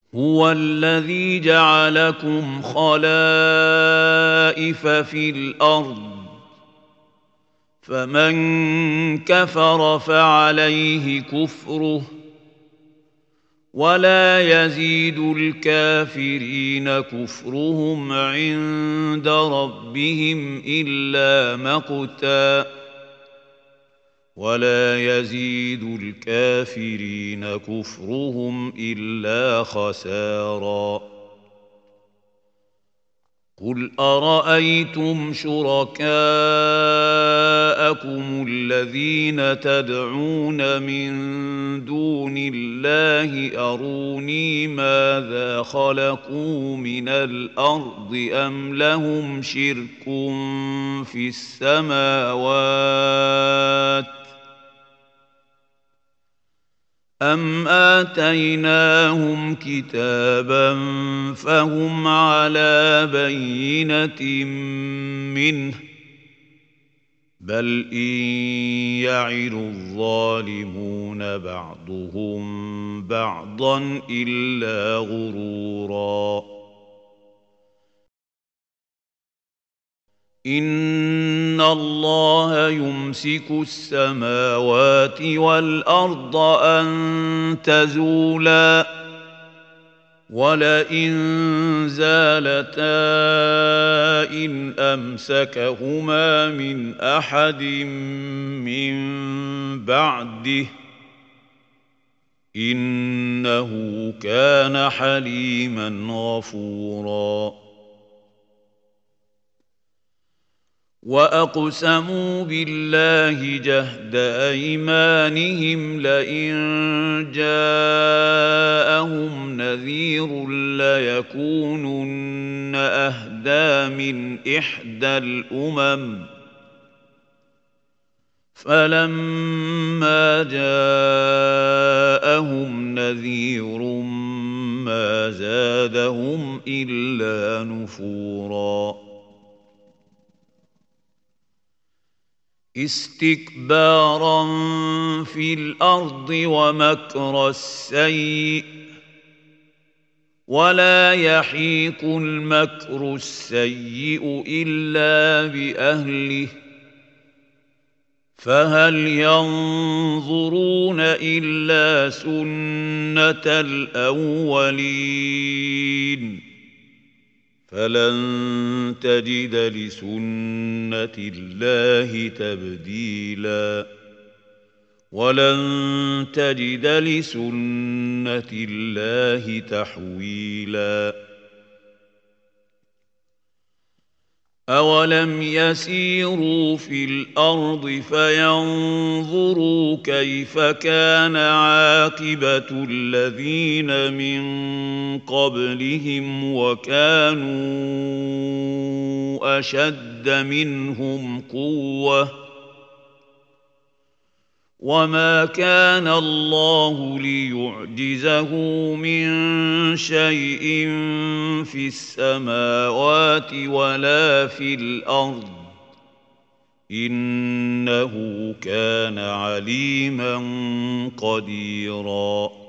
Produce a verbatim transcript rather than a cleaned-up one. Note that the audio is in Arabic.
هو الذي جعلكم خلائف في الأرض فمن كفر فعليه كفره ولا يزيد الكافرين كفرهم عند ربهم إلا مقتا ولا يزيد الكافرين كفرهم إلا خسارا قل أرأيتم شركاءكم الذين تدعون من دون الله أروني ماذا خلقوا من الأرض أم لهم شرك في السماوات أم آتيناهم كتابا فهم على بينة منه بل إن يعد الظالمون بعضهم بعضا إلا غرورا إن الله يمسك السماوات والأرض أن تزولا ولئن زالتا إن أمسكهما من أحد من بعده إنه كان حليما غفورا وأقسموا بالله جهد أيمانهم لئن جاءهم نذير ليكونن أهدى من إحدى الأمم فلما جاءهم نذير ما زادهم إلا نفورا استكبارا في الأرض ومكر السيء ولا يحيق المكر السيء إلا بأهله فهل ينظرون إلا سنة الأولين فلن تجد لسنة الله تبديلا ولن تجد لسنة الله تحويلا أولم يسيروا في الأرض فينظروا كيف كان عاقبة الذين من قبلهم وكانوا أشد منهم قوة وما كان الله ليعجزه من شيء في السماوات ولا في الأرض إنه كان عليما قديرا